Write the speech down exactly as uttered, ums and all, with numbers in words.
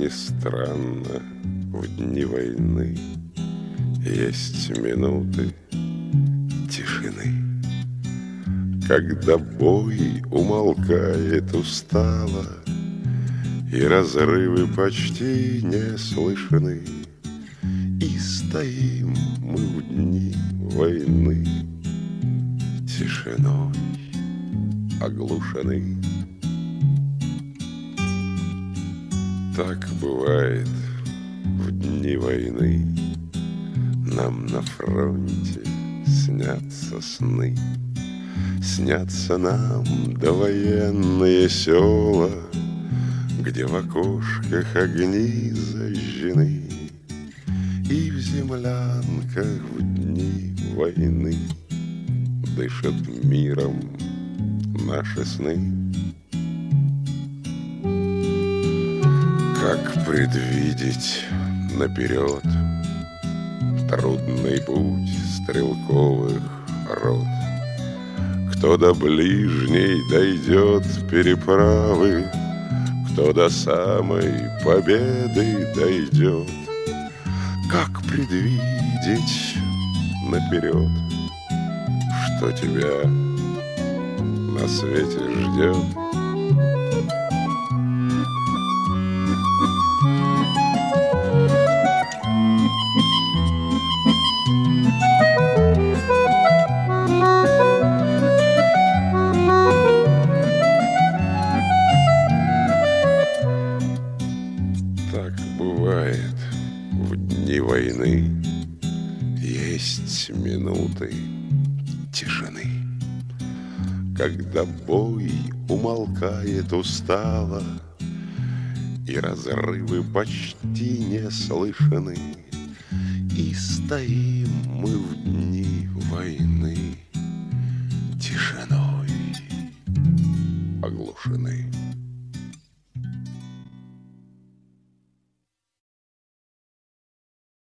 ни странно, в дни войны есть минуты тишины, когда бой умолкает устало, и разрывы почти не слышны, и стоим мы в дни войны тишиной оглушены. Так бывает в дни войны, нам на фронте снятся сны. Снятся нам довоенные села, где в окошках огни зажжены, и в землянках в дни войны дышат миром наши сны. Как предвидеть наперед трудный путь стрелковых рот? Кто до ближней дойдет переправы, кто до самой победы дойдет? Как предвидеть наперед, что тебя на свете ждет? Так бывает в дни войны, есть минуты тишины, когда бой умолкает устало, и разрывы почти не слышны, и стоим мы в дни войны тишиной оглушены.